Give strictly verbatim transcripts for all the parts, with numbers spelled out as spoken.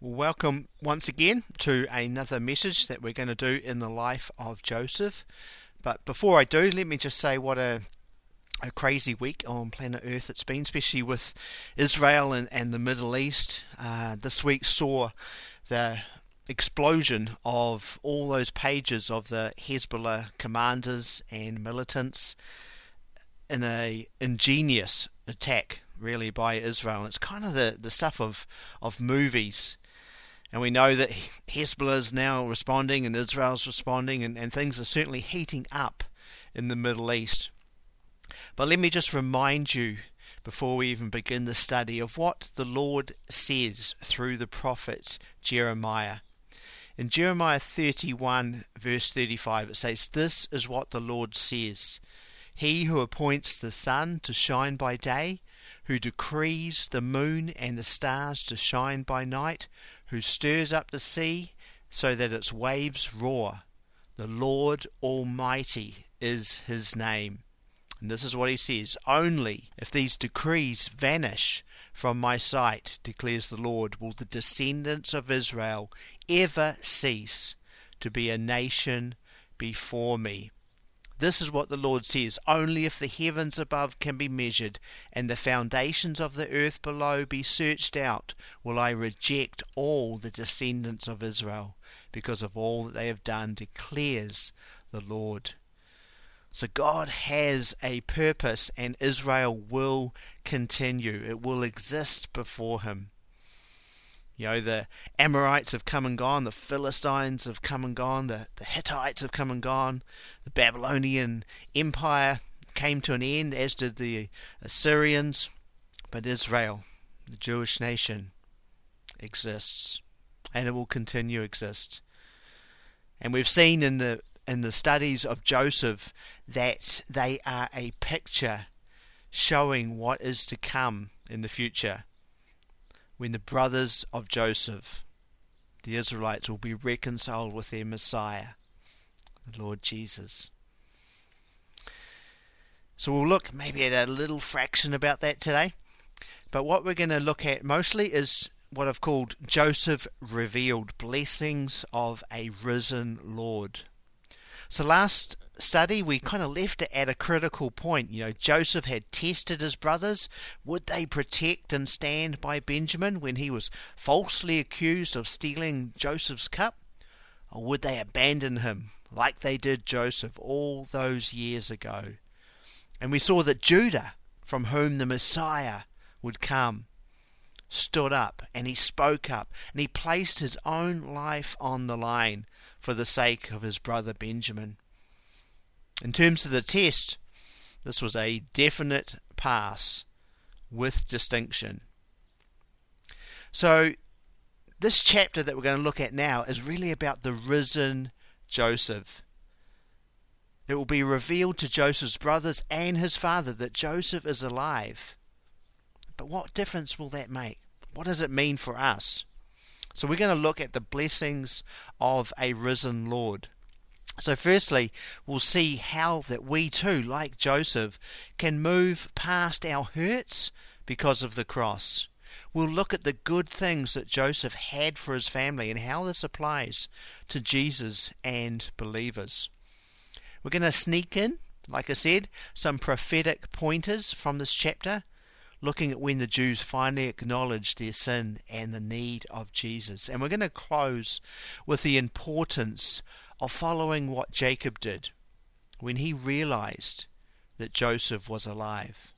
Well, welcome once again to another message that we're going to do in the life of Joseph. But before I do, let me just say what a a crazy week on planet Earth it's been, especially with Israel and, and the Middle East. Uh, this week saw the explosion of all those pages of the Hezbollah commanders and militants in a ingenious attack, really, by Israel. It's kind of the, the stuff of, of movies. And we know that Hezbollah is now responding and Israel's responding, and, and things are certainly heating up in the Middle East. But let me just remind you, before we even begin the study, of what the Lord says through the prophet Jeremiah. In Jeremiah thirty-one, verse thirty-five, it says, "This is what the Lord says. He who appoints the sun to shine by day, who decrees the moon and the stars to shine by night, who stirs up the sea so that its waves roar. The Lord Almighty is his name." And this is what he says: "Only if these decrees vanish from my sight, declares the Lord, will the descendants of Israel ever cease to be a nation before me." This is what the Lord says: "Only if the heavens above can be measured and the foundations of the earth below be searched out, will I reject all the descendants of Israel because of all that they have done, declares the Lord." So God has a purpose, and Israel will continue. It will exist before him. You know, the Amorites have come and gone, the Philistines have come and gone, the, the Hittites have come and gone, the Babylonian Empire came to an end, as did the Assyrians. But Israel, the Jewish nation, exists, and it will continue to exist. And we've seen in the in the studies of Joseph that they are a picture showing what is to come in the future, when the brothers of Joseph, the Israelites, will be reconciled with their Messiah, the Lord Jesus. So we'll look maybe at a little fraction about that today. But what we're going to look at mostly is what I've called Joseph Revealed, blessings of a risen Lord. So last study we kind of left it at a critical point. You know, Joseph had tested his brothers. Would they protect and stand by Benjamin when he was falsely accused of stealing Joseph's cup? Or would they abandon him like they did Joseph all those years ago? And we saw that Judah, from whom the Messiah would come, stood up, and he spoke up, and he placed his own life on the line for the sake of his brother Benjamin. In terms of the test, this was a definite pass with distinction. So this chapter that we're going to look at now is really about the risen Joseph. It will be revealed to Joseph's brothers and his father that Joseph is alive. But what difference will that make? What does it mean for us? So we're going to look at the blessings of a risen Lord. So firstly, we'll see how that we too, like Joseph, can move past our hurts because of the cross. We'll look at the good things that Joseph had for his family and how this applies to Jesus and believers. We're going to sneak in, like I said, some prophetic pointers from this chapter, looking at when the Jews finally acknowledged their sin and the need of Jesus. And we're going to close with the importance of following what Jacob did when he realized that Joseph was alive.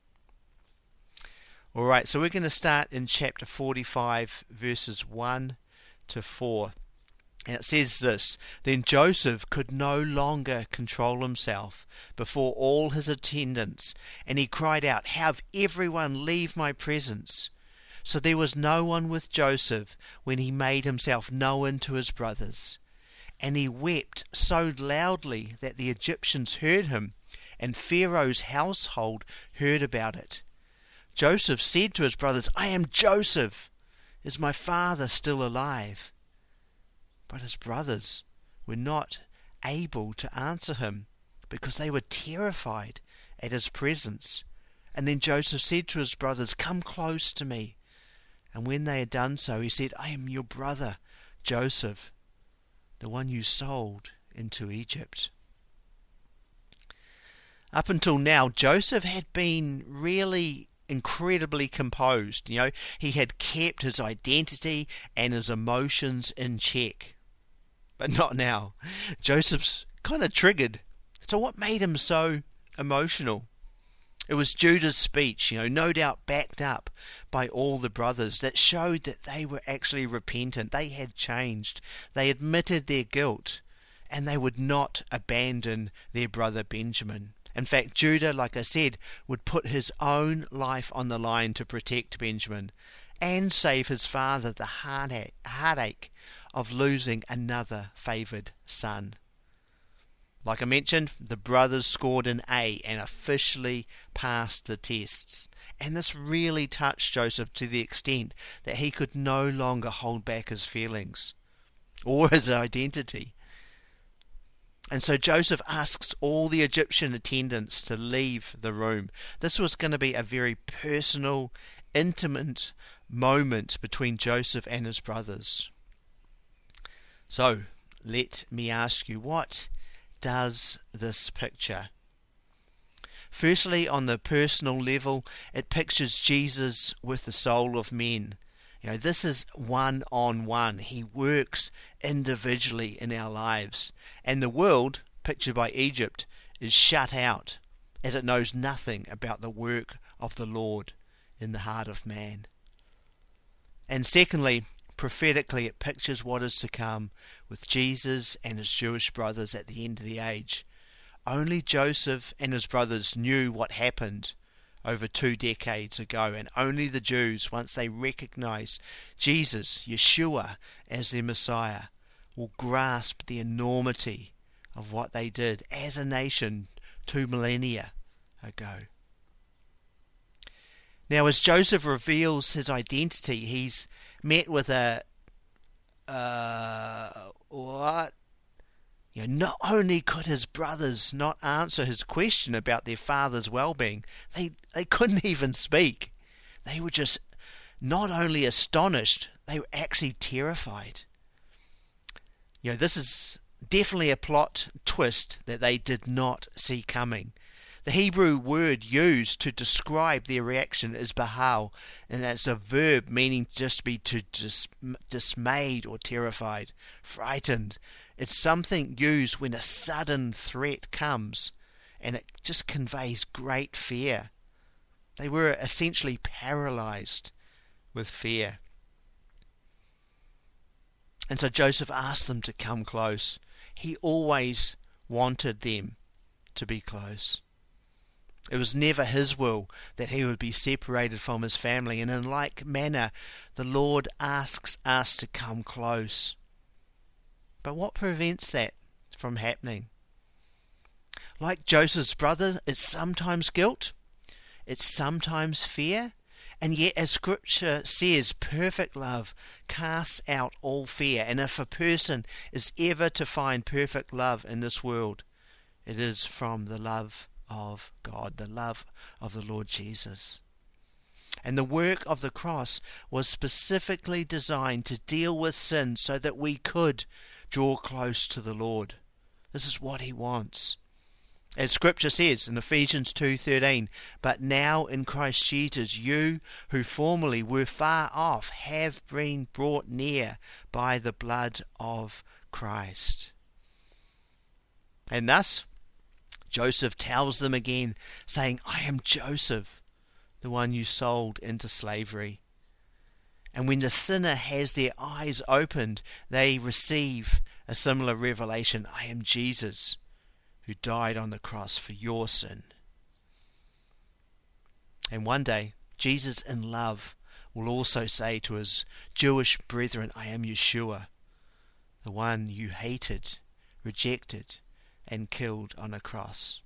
Alright, so we're going to start in chapter forty-five, verses one to four. And it says this: "Then Joseph could no longer control himself before all his attendants, and he cried out, 'Have everyone leave my presence.' So there was no one with Joseph when he made himself known to his brothers. And he wept so loudly that the Egyptians heard him, and Pharaoh's household heard about it. Joseph said to his brothers, 'I am Joseph. Is my father still alive?' But his brothers were not able to answer him, because they were terrified at his presence. And then Joseph said to his brothers, 'Come close to me.' And when they had done so, he said, I am your brother, Joseph, the one you sold into Egypt. Up until now, Joseph had been really incredibly composed. You know, he had kept his identity and his emotions in check. But not now. Joseph's kind of triggered. So what made him so emotional? It was Judah's speech, you know, no doubt backed up by all the brothers, that showed that they were actually repentant. They had changed. They admitted their guilt, and they would not abandon their brother Benjamin. In fact, Judah, like I said, would put his own life on the line to protect Benjamin and save his father the heartache of losing another favoured son. Like I mentioned, the brothers scored an A and officially passed the tests. And this really touched Joseph to the extent that he could no longer hold back his feelings or his identity. And so Joseph asks all the Egyptian attendants to leave the room. This was going to be a very personal, intimate moment between Joseph and his brothers. So, let me ask you, what does this picture? Firstly, on the personal level, it pictures Jesus with the soul of men. You know, this is one-on-one. He works individually in our lives. And the world, pictured by Egypt, is shut out, as it knows nothing about the work of the Lord in the heart of man. And secondly, prophetically, it pictures what is to come with Jesus and his Jewish brothers at the end of the age. Only Joseph and his brothers knew what happened over two decades ago, and only the Jews, once they recognize Jesus, Yeshua, as their Messiah, will grasp the enormity of what they did as a nation two millennia ago. Now, as Joseph reveals his identity, he's met with a uh, what? You know, not only could his brothers not answer his question about their father's well-being, they they couldn't even speak. They were just not only astonished, they were actually terrified. You know, this is definitely a plot twist that they did not see coming. The Hebrew word used to describe their reaction is bahal, and it's a verb meaning just to be to dis- dismayed or terrified, frightened. It's something used when a sudden threat comes, and it just conveys great fear. They were essentially paralyzed with fear. And so Joseph asked them to come close. He always wanted them to be close. It was never his will that he would be separated from his family, and in like manner the Lord asks us to come close. But what prevents that from happening? Like Joseph's brother, it's sometimes guilt, it's sometimes fear, and yet as Scripture says, perfect love casts out all fear. And if a person is ever to find perfect love in this world, it is from the love of God, the love of the Lord Jesus. And the work of the cross was specifically designed to deal with sin so that we could draw close to the Lord. This is what he wants. As Scripture says in Ephesians two thirteen, but now in Christ Jesus, you who formerly were far off have been brought near by the blood of Christ. And thus, Joseph tells them again, saying, I am Joseph, the one you sold into slavery. And when the sinner has their eyes opened, they receive a similar revelation. I am Jesus, who died on the cross for your sin. And one day, Jesus in love will also say to his Jewish brethren, I am Yeshua, the one you hated, rejected, and killed on a cross.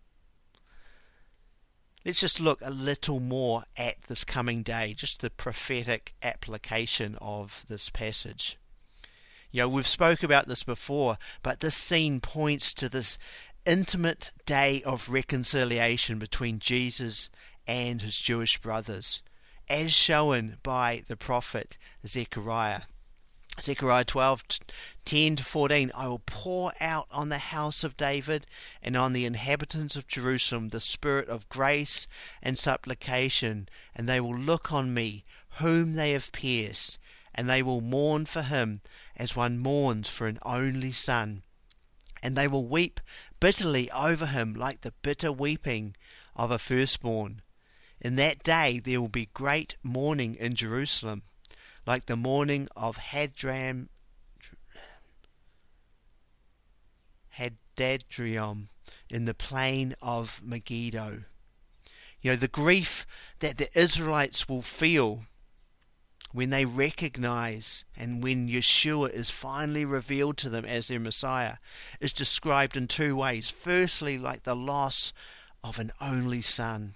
Let's just look a little more at this coming day, just the prophetic application of this passage. You know, we've spoke about this before, but this scene points to this intimate day of reconciliation between Jesus and his Jewish brothers. as shown by the prophet Zechariah. Zechariah twelve, ten to fourteen, I will pour out on the house of David and on the inhabitants of Jerusalem the spirit of grace and supplication, and they will look on me, whom they have pierced, and they will mourn for him as one mourns for an only son. And they will weep bitterly over him like the bitter weeping of a firstborn. In that day there will be great mourning in Jerusalem, like the mourning of Hadram, Hadadrium in the plain of Megiddo. You know, the grief that the Israelites will feel when they recognize and when Yeshua is finally revealed to them as their Messiah is described in two ways. Firstly, like the loss of an only son.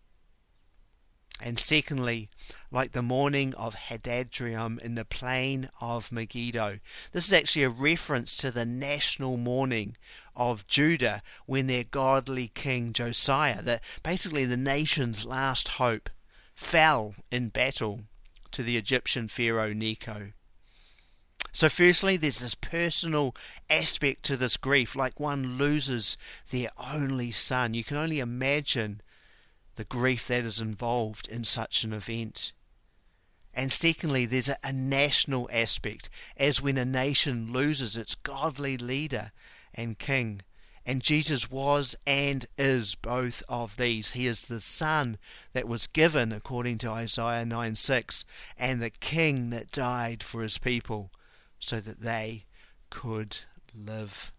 And secondly, like the mourning of Hadadrium in the plain of Megiddo. This is actually a reference to the national mourning of Judah when their godly king Josiah, the, basically the nation's last hope, fell in battle to the Egyptian Pharaoh Necho. So firstly, there's this personal aspect to this grief, like one loses their only son. You can only imagine the grief that is involved in such an event. And secondly, there's a, a national aspect, as when a nation loses its godly leader and king. And Jesus was and is both of these. He is the son that was given, according to Isaiah nine six, and the king that died for his people, so that they could live.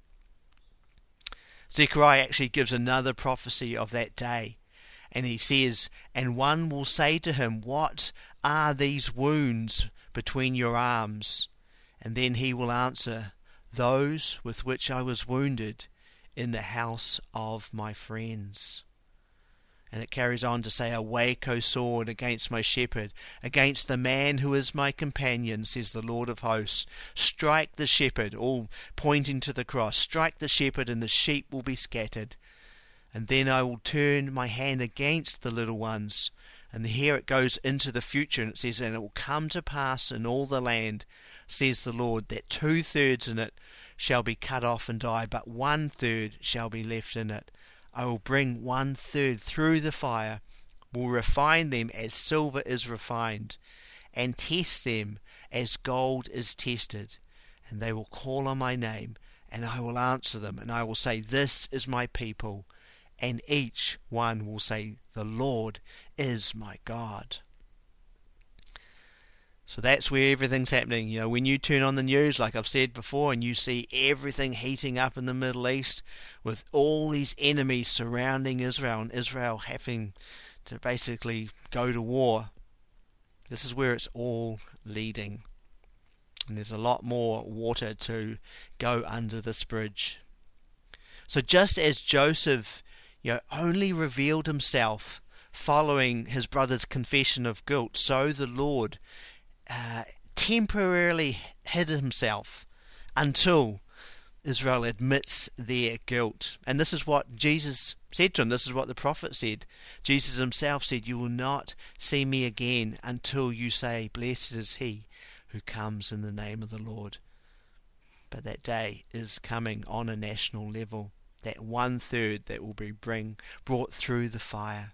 Zechariah actually gives another prophecy of that day. And he says, and one will say to him, what are these wounds between your arms? And then he will answer, those with which I was wounded in the house of my friends. And it carries on to say, awake, O sword, against my shepherd, against the man who is my companion, says the Lord of hosts. Strike the shepherd, all pointing to the cross. Strike the shepherd, and the sheep will be scattered. And then I will turn my hand against the little ones. And here it goes into the future, and it says, and it will come to pass in all the land, says the Lord, that two-thirds in it shall be cut off and die, but one-third shall be left in it. I will bring one-third through the fire, will refine them as silver is refined, and test them as gold is tested. And they will call on my name, and I will answer them, and I will say, this is my people. And each one will say, the Lord is my God. So that's where everything's happening. You know, when you turn on the news, like I've said before, and you see everything heating up in the Middle East with all these enemies surrounding Israel and Israel having to basically go to war, this is where it's all leading. And there's a lot more water to go under this bridge. So just as Joseph You know, only revealed himself following his brother's confession of guilt, so the Lord uh, temporarily hid himself until Israel admits their guilt. And this is what Jesus said to him. This is what the prophet said. Jesus himself said, you will not see me again until you say, blessed is he who comes in the name of the Lord. But that day is coming on a national level. That one-third that will be bring, brought through the fire.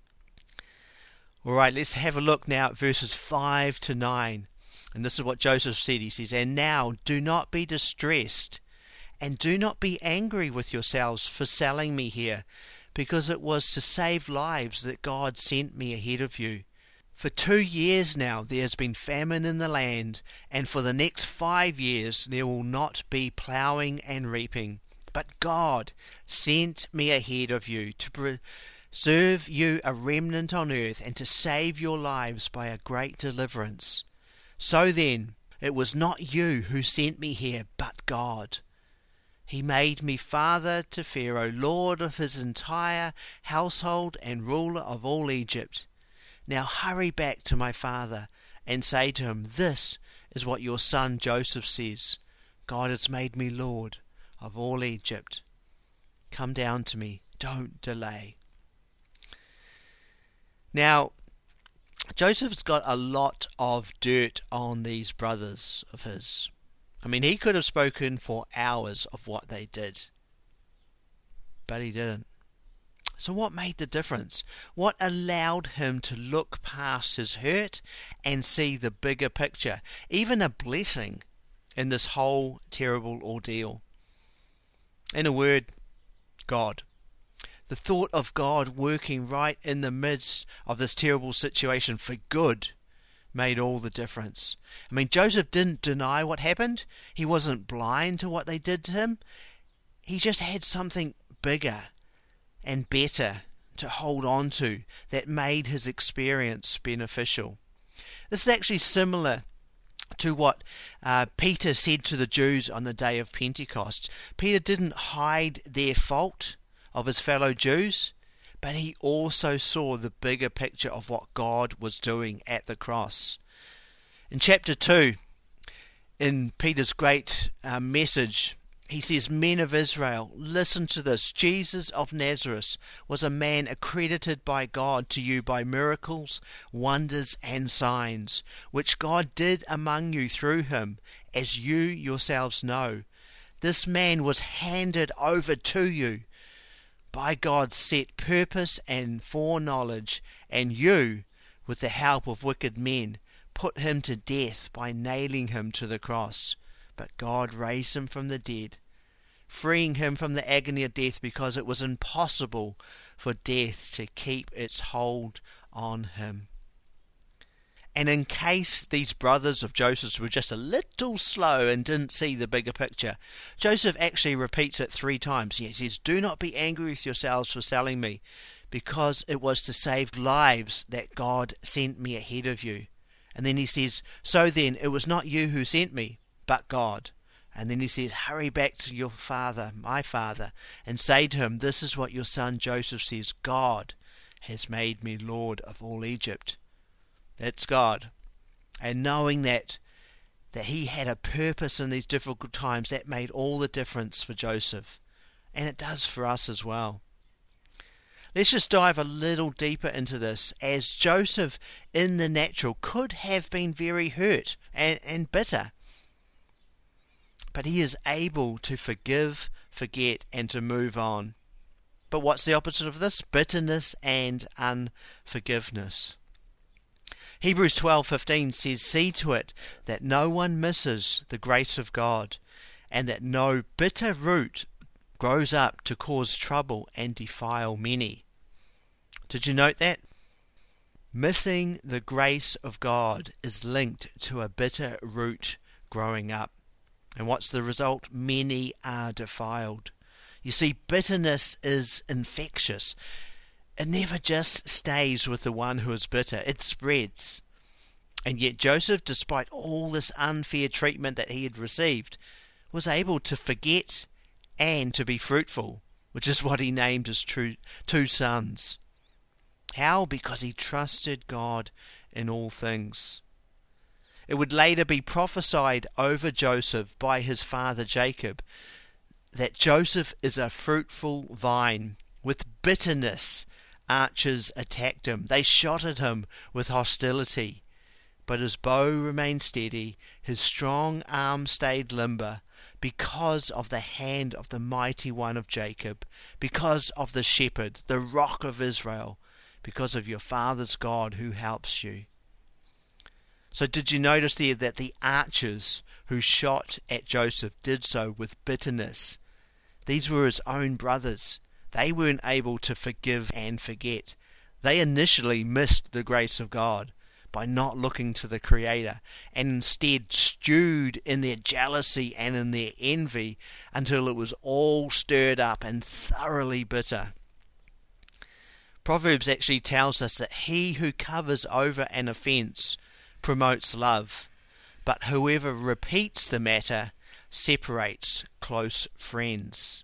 Alright, let's have a look now at verses five to nine. And this is what Joseph said. He says, and now do not be distressed, and do not be angry with yourselves for selling me here, because it was to save lives that God sent me ahead of you. For two years now there has been famine in the land, and for the next five years there will not be ploughing and reaping. But God sent me ahead of you to preserve you a remnant on earth and to save your lives by a great deliverance. So then, it was not you who sent me here, but God. He made me father to Pharaoh, lord of his entire household and ruler of all Egypt. Now hurry back to my father and say to him, this is what your son Joseph says. God has made me lord of all Egypt. Come down to me. Don't delay. Now, Joseph's got a lot of dirt on these brothers of his. I mean, he could have spoken for hours of what they did, but he didn't. So what made the difference? What allowed him to look past his hurt and see the bigger picture, even a blessing in this whole terrible ordeal? In a word, God. The thought of God working right in the midst of this terrible situation for good made all the difference. I mean, Joseph didn't deny what happened. He wasn't blind to what they did to him. He just had something bigger and better to hold on to that made his experience beneficial. This is actually similar to what uh, Peter said to the Jews on the day of Pentecost. Peter didn't hide their fault of his fellow Jews, but he also saw the bigger picture of what God was doing at the cross. In chapter two, in Peter's great uh, message, he says, "Men of Israel, listen to this. Jesus of Nazareth was a man accredited by God to you by miracles, wonders, and signs, which God did among you through him, as you yourselves know. This man was handed over to you by God's set purpose and foreknowledge, and you, with the help of wicked men, put him to death by nailing him to the cross. But God raised him from the dead, freeing him from the agony of death, because it was impossible for death to keep its hold on him." And in case these brothers of Joseph were just a little slow and didn't see the bigger picture, Joseph actually repeats it three times. He says, "Do not be angry with yourselves for selling me, because it was to save lives that God sent me ahead of you." And then he says, "So then, it was not you who sent me, but God." And then he says, "Hurry back to your father, my father, and say to him, this is what your son Joseph says, God has made me Lord of all Egypt." That's God. And knowing that that he had a purpose in these difficult times, that made all the difference for Joseph. And it does for us as well. Let's just dive a little deeper into this, as Joseph in the natural could have been very hurt and, and bitter. But he is able to forgive, forget, and to move on. But what's the opposite of this? Bitterness and unforgiveness. Hebrews twelve fifteen says, "See to it that no one misses the grace of God, and that no bitter root grows up to cause trouble and defile many." Did you note that? Missing the grace of God is linked to a bitter root growing up. And what's the result? Many are defiled. You see, bitterness is infectious. It never just stays with the one who is bitter. It spreads. And yet Joseph, despite all this unfair treatment that he had received, was able to forget and to be fruitful, which is what he named his true, two sons. How? Because he trusted God in all things. It would later be prophesied over Joseph by his father Jacob that Joseph is a fruitful vine. With bitterness, archers attacked him. They shot at him with hostility. But his bow remained steady, his strong arm stayed limber, because of the hand of the mighty one of Jacob, because of the shepherd, the rock of Israel, because of your father's God who helps you. So did you notice there that the archers who shot at Joseph did so with bitterness? These were his own brothers. They weren't able to forgive and forget. They initially missed the grace of God by not looking to the Creator, and instead stewed in their jealousy and in their envy until it was all stirred up and thoroughly bitter. Proverbs actually tells us that he who covers over an offence promotes love, but whoever repeats the matter separates close friends.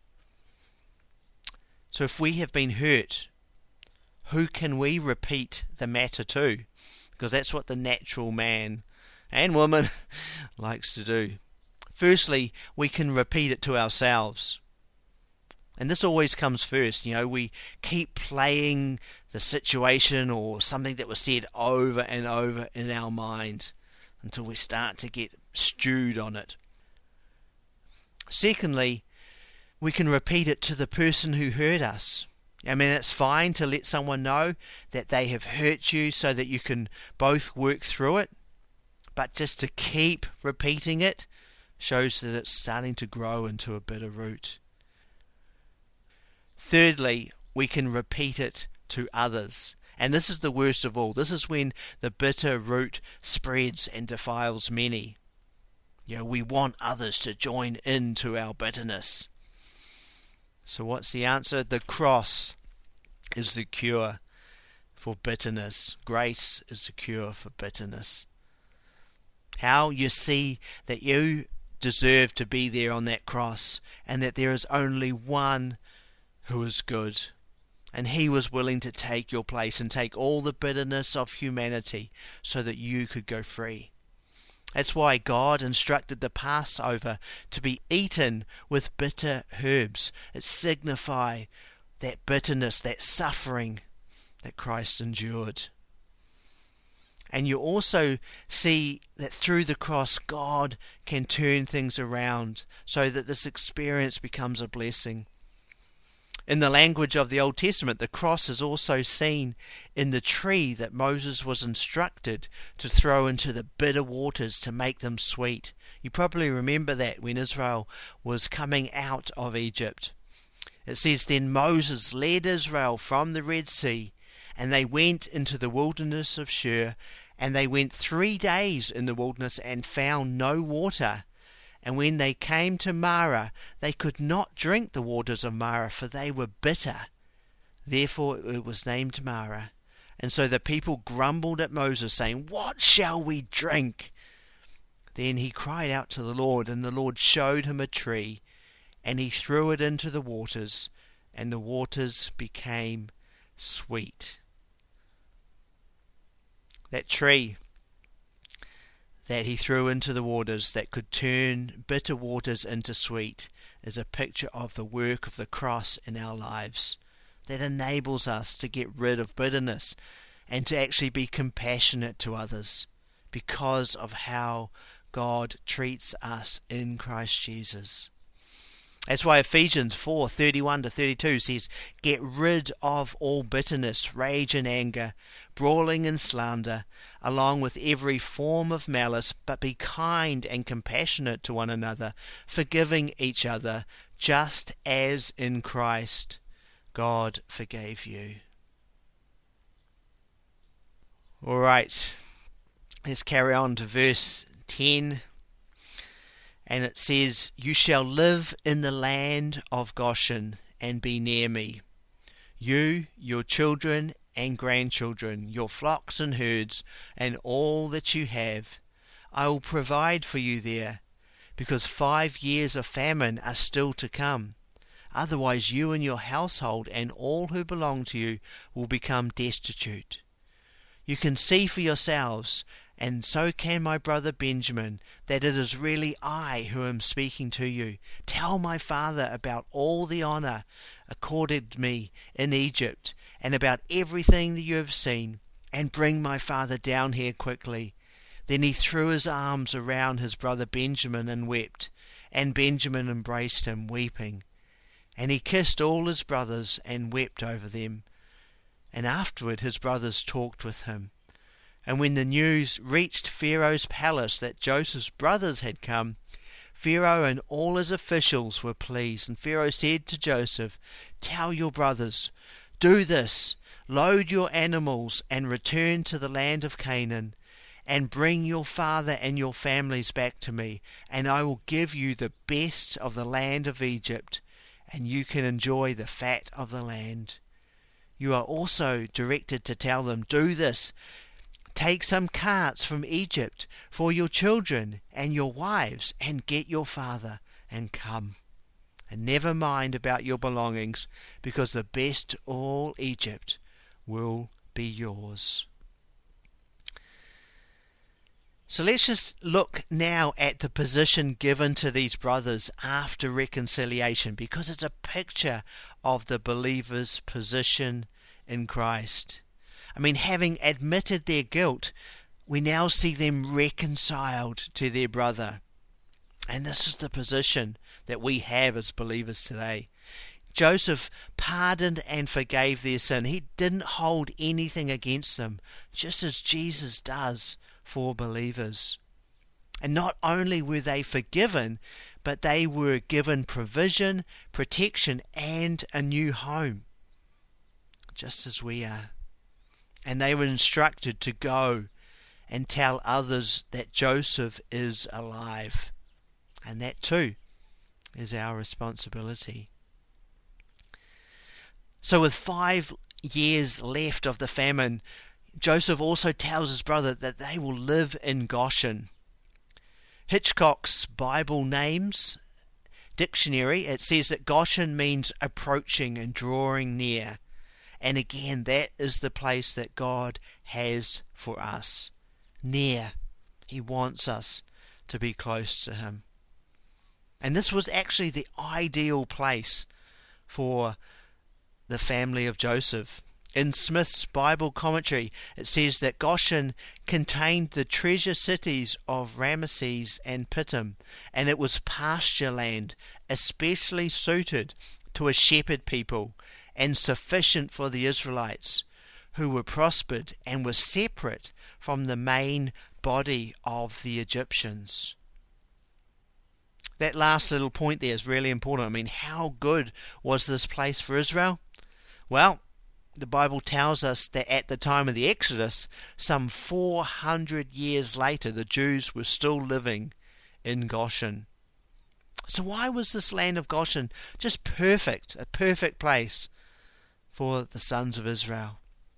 So if we have been hurt, who can we repeat the matter to? Because that's what the natural man and woman likes to do. Firstly, we can repeat it to ourselves. And this always comes first. You know, we keep playing the situation or something that was said over and over in our mind until we start to get stewed on it. Secondly, we can repeat it to the person who hurt us. I mean, it's fine to let someone know that they have hurt you so that you can both work through it. But just to keep repeating it shows that it's starting to grow into a bitter root. Thirdly, we can repeat it to others. And this is the worst of all. This is when the bitter root spreads and defiles many. You know, we want others to join into our bitterness. So what's the answer? The cross is the cure for bitterness. Grace is the cure for bitterness. How? You see that you deserve to be there on that cross, and that there is only one who is good. And he was willing to take your place and take all the bitterness of humanity so that you could go free. That's why God instructed the Passover to be eaten with bitter herbs. It signifies that bitterness, that suffering that Christ endured. And you also see that through the cross, God can turn things around so that this experience becomes a blessing. In the language of the Old Testament, the cross is also seen in the tree that Moses was instructed to throw into the bitter waters to make them sweet. You probably remember that when Israel was coming out of Egypt. It says, "Then Moses led Israel from the Red Sea, and they went into the wilderness of Shur, and they went three days in the wilderness and found no water. And when they came to Marah, they could not drink the waters of Marah, for they were bitter. Therefore it was named Marah. And so the people grumbled at Moses, saying, 'What shall we drink?' Then he cried out to the Lord, and the Lord showed him a tree, and he threw it into the waters, and the waters became sweet." That tree that he threw into the waters that could turn bitter waters into sweet is a picture of the work of the cross in our lives that enables us to get rid of bitterness and to actually be compassionate to others because of how God treats us in Christ Jesus. That's why Ephesians four thirty-one to thirty-two says, "Get rid of all bitterness, rage and anger, brawling and slander, along with every form of malice, but be kind and compassionate to one another, forgiving each other, just as in Christ God forgave you." Alright, let's carry on to verse ten. And it says, "You shall live in the land of Goshen and be near me, you, your children and grandchildren, your flocks and herds, and all that you have. I will provide for you there, because five years of famine are still to come. Otherwise you and your household and all who belong to you will become destitute. You can see for yourselves, and so can my brother Benjamin, that it is really I who am speaking to you. Tell my father about all the honour accorded me in Egypt, and about everything that you have seen, and bring my father down here quickly." Then he threw his arms around his brother Benjamin and wept, and Benjamin embraced him, weeping. And he kissed all his brothers and wept over them. And afterward his brothers talked with him. And when the news reached Pharaoh's palace that Joseph's brothers had come, Pharaoh and all his officials were pleased. And Pharaoh said to Joseph, "Tell your brothers, do this, load your animals and return to the land of Canaan, and bring your father and your families back to me, and I will give you the best of the land of Egypt, and you can enjoy the fat of the land." You are also directed to tell them, "Do this, take some carts from Egypt for your children and your wives, and get your father and come. And never mind about your belongings, because the best of all Egypt will be yours." So let's just look now at the position given to these brothers after reconciliation, because it's a picture of the believer's position in Christ. I mean, having admitted their guilt, we now see them reconciled to their brother. And this is the position that we have as believers today. Joseph pardoned and forgave their sin. He didn't hold anything against them, just as Jesus does for believers. And not only were they forgiven, but they were given provision, protection, and a new home, just as we are. And they were instructed to go and tell others that Joseph is alive. And that too is our responsibility. So with five years left of the famine, Joseph also tells his brother that they will live in Goshen. Hitchcock's Bible Names Dictionary, it says that Goshen means approaching and drawing near. And again, that is the place that God has for us. Near. He wants us to be close to Him. And this was actually the ideal place for the family of Joseph. In Smith's Bible commentary, it says that Goshen contained the treasure cities of Ramesses and Pithom, and it was pasture land, especially suited to a shepherd people, and sufficient for the Israelites, who were prospered and were separate from the main body of the Egyptians. That last little point there is really important. I mean, how good was this place for Israel? Well, the Bible tells us that at the time of the Exodus, some four hundred years later, the Jews were still living in Goshen. So why was this land of Goshen just perfect, a perfect place for the sons of Israel?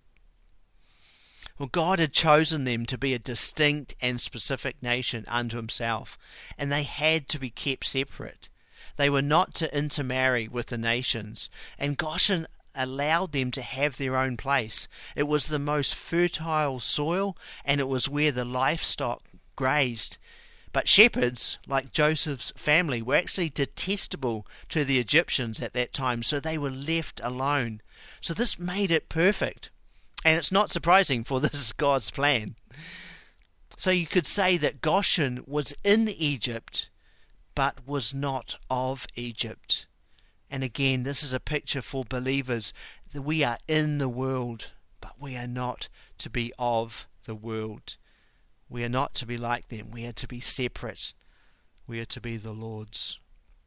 Well, God had chosen them to be a distinct and specific nation unto Himself, and they had to be kept separate. They were not to intermarry with the nations, and Goshen allowed them to have their own place. It was the most fertile soil, and it was where the livestock grazed. But shepherds, like Joseph's family, were actually detestable to the Egyptians at that time, so they were left alone. So this made it perfect. And it's not surprising, for this is God's plan. So you could say that Goshen was in Egypt, but was not of Egypt. And again, this is a picture for believers that we are in the world, but we are not to be of the world. We are not to be like them. We are to be separate. We are to be the Lord's.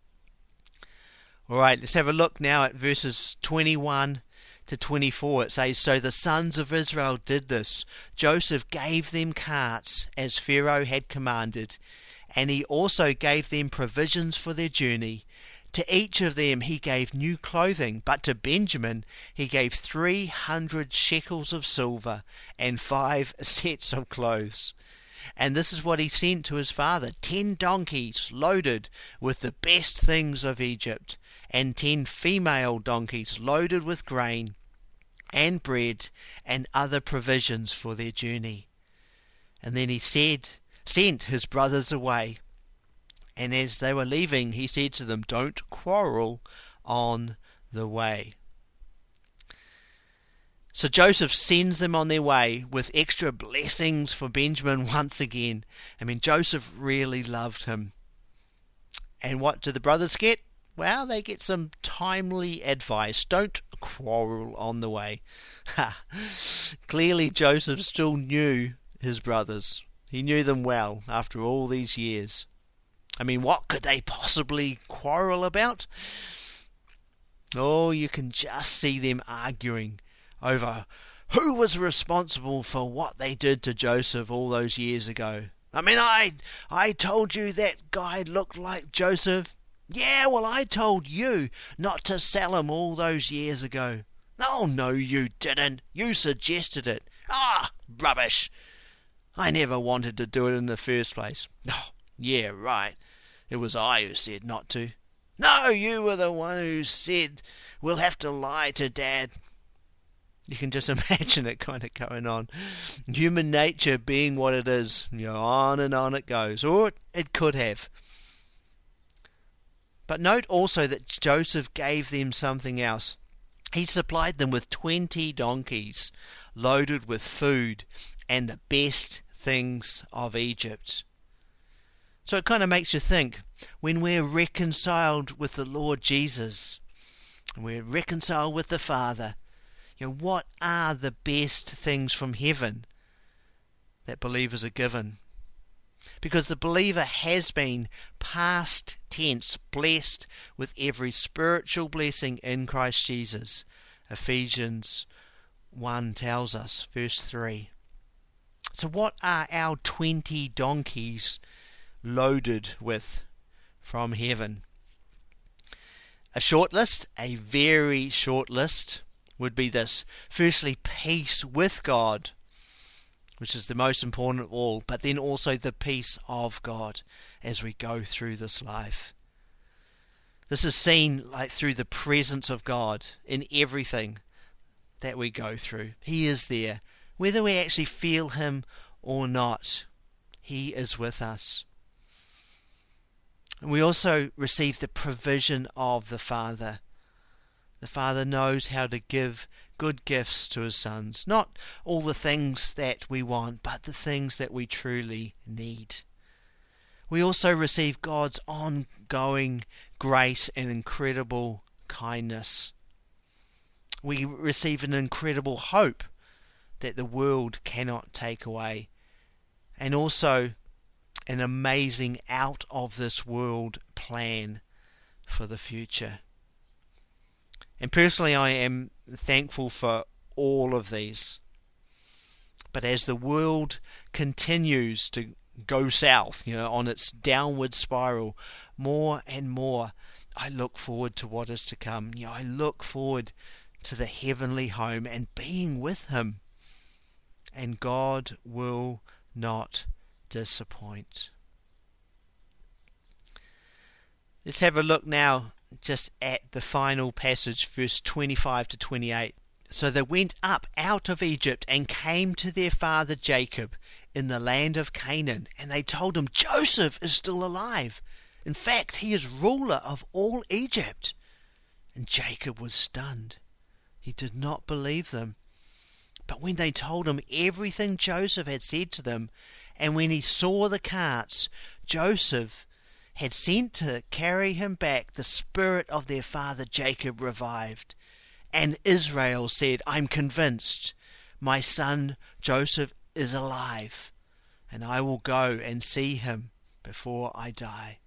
All right, let's have a look now at verses twenty-one to twenty-four. It says, "So the sons of Israel did this. Joseph gave them carts, as Pharaoh had commanded, and he also gave them provisions for their journey. To each of them he gave new clothing, but to Benjamin he gave three hundred shekels of silver and five sets of clothes. And this is what he sent to his father, ten donkeys loaded with the best things of Egypt, and ten female donkeys loaded with grain and bread and other provisions for their journey. And then he said, sent his brothers away. And as they were leaving, he said to them, 'Don't quarrel on the way.'" So Joseph sends them on their way with extra blessings for Benjamin once again. I mean, Joseph really loved him. And what do the brothers get? Well, they get some timely advice. Don't quarrel on the way. Ha! Clearly Joseph still knew his brothers. He knew them well after all these years. I mean, what could they possibly quarrel about? Oh, you can just see them arguing over who was responsible for what they did to Joseph all those years ago. I mean, I I told you that guy looked like Joseph. Yeah, well, I told you not to sell him all those years ago. Oh, no, you didn't. You suggested it. Ah, rubbish. I never wanted to do it in the first place. Oh, yeah, right. It was I who said not to. No, you were the one who said we'll have to lie to Dad. You can just imagine it kind of going on. Human nature being what it is, you know, on and on it goes. Or it could have. But note also that Joseph gave them something else. He supplied them with twenty donkeys loaded with food and the best things of Egypt. So it kind of makes you think, when we're reconciled with the Lord Jesus, we're reconciled with the Father, you know, what are the best things from heaven that believers are given? Because the believer has been, past tense, blessed with every spiritual blessing in Christ Jesus. Ephesians one tells us, verse three. So what are our twenty donkeys loaded with from heaven? A short list, a very short list, would be this. Firstly, peace with God, which is the most important of all, but then also the peace of God as we go through this life. This is seen like through the presence of God in everything that we go through. He is there. Whether we actually feel Him or not, He is with us. And we also receive the provision of the Father. The Father knows how to give good gifts to His sons. Not all the things that we want, but the things that we truly need. We also receive God's ongoing grace and incredible kindness. We receive an incredible hope that the world cannot take away. And also an amazing out of this world plan for the future. And personally, I am thankful for all of these. But as the world continues to go south, you know, on its downward spiral, more and more, I look forward to what is to come. You know, I look forward to the heavenly home and being with Him. And God will not disappoint. Let's have a look now just at the final passage, verse twenty-five to twenty-eight. So they went up out of Egypt and came to their father Jacob in the land of Canaan, and they told him, Joseph is still alive. In fact, he is ruler of all Egypt. And Jacob was stunned. He did not believe them. But when they told him everything Joseph had said to them, and when he saw the carts Joseph had sent to carry him back, the spirit of their father Jacob revived. And Israel said, I'm convinced my son Joseph is alive, and I will go and see him before I die.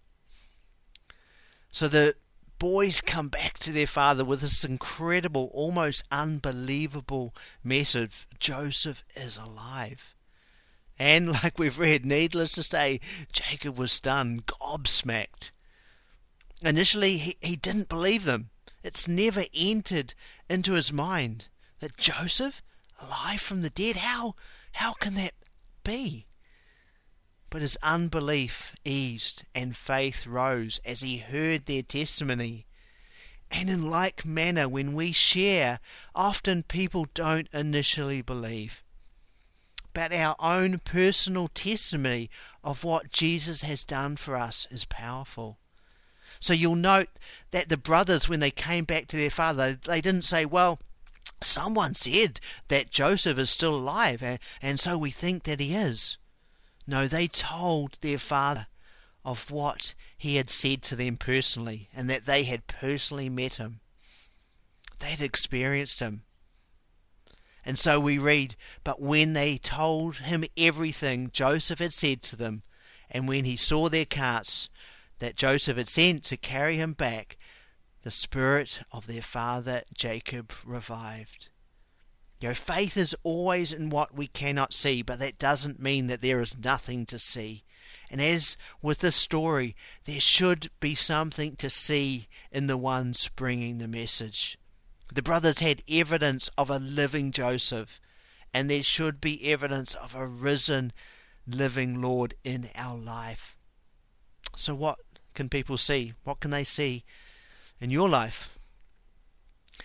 So the boys come back to their father with this incredible, almost unbelievable message. Joseph is alive. And like we've read, needless to say, Jacob was stunned, gobsmacked. Initially, he, he didn't believe them. It's never entered into his mind that Joseph, alive from the dead, how, how can that be? But his unbelief eased and faith rose as he heard their testimony. And in like manner, when we share, often people don't initially believe. But our own personal testimony of what Jesus has done for us is powerful. So you'll note that the brothers, when they came back to their father, they didn't say, well, someone said that Joseph is still alive, and so we think that he is. No, they told their father of what he had said to them personally, and that they had personally met him. They had experienced him. And so we read, but when they told him everything Joseph had said to them, and when he saw their carts that Joseph had sent to carry him back, the spirit of their father Jacob revived. You know, faith is always in what we cannot see, but that doesn't mean that there is nothing to see. And as with this story, there should be something to see in the ones bringing the message. The brothers had evidence of a living Joseph, and there should be evidence of a risen, living Lord in our life. So what can people see? What can they see in your life?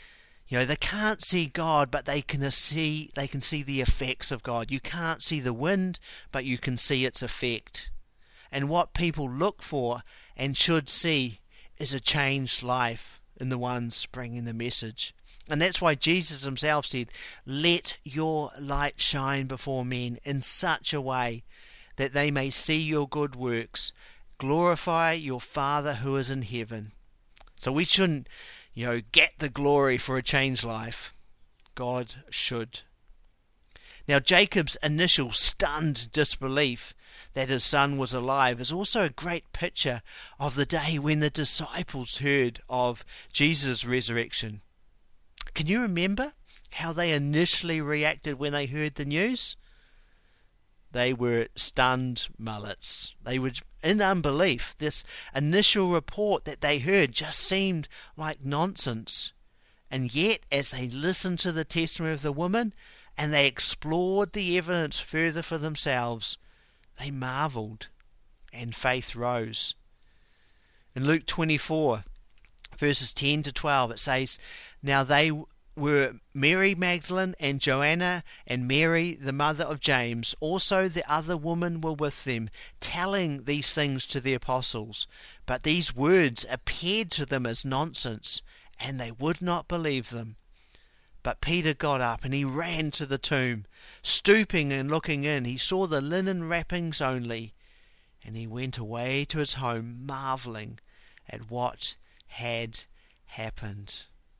You know, they can't see God, but they can see they can see the effects of God. You can't see the wind, but you can see its effect. And what people look for and should see is a changed life in the ones bringing the message. And that's why Jesus himself said, "Let your light shine before men in such a way that they may see your good works, glorify your Father who is in heaven." So we shouldn't, you know, get the glory for a changed life. God should. Now, Jacob's initial stunned disbelief that his son was alive is also a great picture of the day when the disciples heard of Jesus' resurrection. Can you remember how they initially reacted when they heard the news? They were stunned mullets. They were in unbelief. This initial report that they heard just seemed like nonsense. And yet, as they listened to the testimony of the woman and they explored the evidence further for themselves, they marvelled and faith rose. In Luke twenty-four, verses ten to twelve, it says, "Now they were Mary Magdalene and Joanna and Mary the mother of James. Also the other women were with them, telling these things to the apostles. But these words appeared to them as nonsense, and they would not believe them. But Peter got up and he ran to the tomb. Stooping and looking in, he saw the linen wrappings only, and he went away to his home, marvelling at what had happened."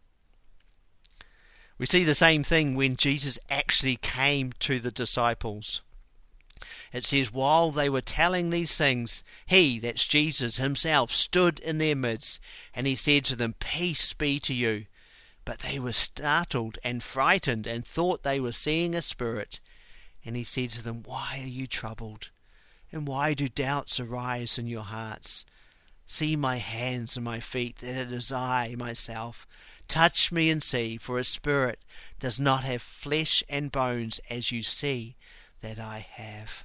We see the same thing when Jesus actually came to the disciples. It says, while they were telling these things, he, that's Jesus himself, stood in their midst, and he said to them, "Peace be to you." But they were startled and frightened and thought they were seeing a spirit. And he said to them, "Why are you troubled? And why do doubts arise in your hearts? See my hands and my feet, that it is I myself. Touch me and see, for a spirit does not have flesh and bones, as you see that I have."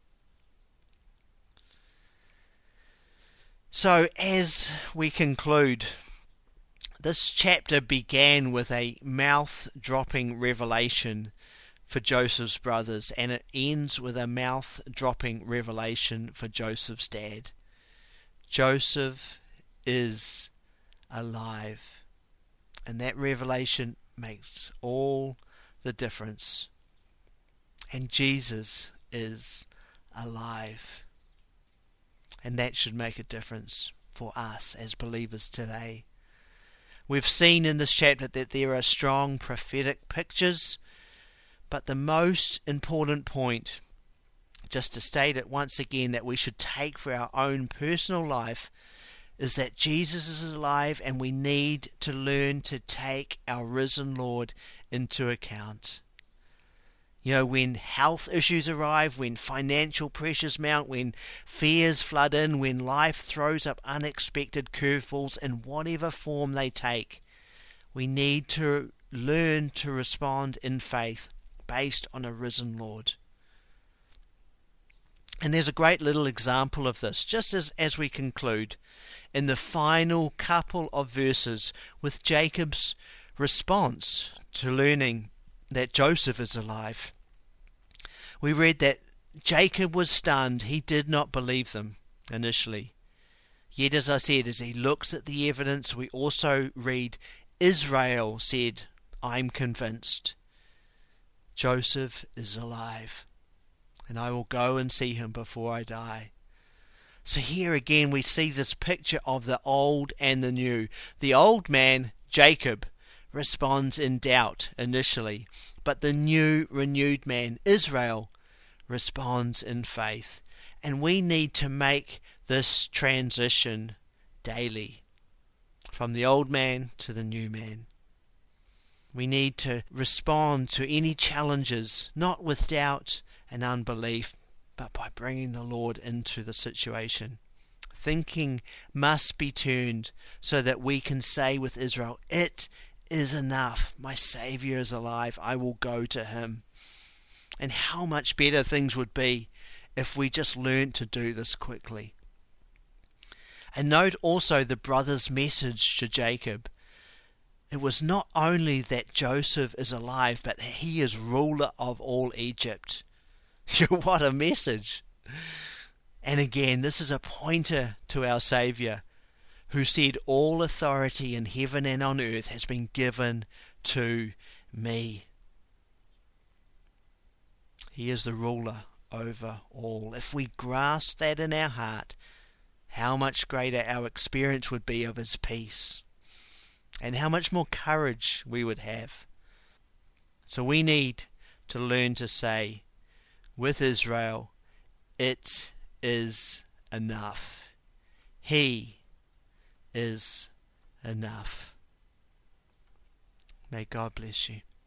So, as we conclude, this chapter began with a mouth-dropping revelation for Joseph's brothers, and it ends with a mouth-dropping revelation for Joseph's dad. Joseph is alive. And that revelation makes all the difference. And Jesus is alive. And that should make a difference for us as believers today. We've seen in this chapter that there are strong prophetic pictures, but the most important point, just to state it once again, that we should take for our own personal life is that Jesus is alive, and we need to learn to take our risen Lord into account. You know, when health issues arrive, when financial pressures mount, when fears flood in, when life throws up unexpected curveballs in whatever form they take, we need to learn to respond in faith based on a risen Lord. And there's a great little example of this, just as, as we conclude, in the final couple of verses with Jacob's response to learning that Joseph is alive. We read that Jacob was stunned. He did not believe them initially. Yet, as I said, as he looks at the evidence, we also read Israel said, "I'm convinced. Joseph is alive, and I will go and see him before I die." So here again we see this picture of the old and the new. The old man, Jacob, responds in doubt initially, but the new, renewed man, Israel, responds in faith. And we need to make this transition daily, from the old man to the new man. We need to respond to any challenges, not with doubt and unbelief, but by bringing the Lord into the situation. Thinking must be turned so that we can say with Israel, "It is enough. My Saviour is alive. I will go to him." And how much better things would be if we just learned to do this quickly. And note also the brother's message to Jacob. It was not only that Joseph is alive, but that he is ruler of all Egypt. What a message! And again, this is a pointer to our Saviour, who said, all authority in heaven and on earth has been given to me. He is the ruler over all. If we grasp that in our heart, how much greater our experience would be of his peace, and how much more courage we would have. So we need to learn to say with Israel, it is enough. He is enough. May God bless you.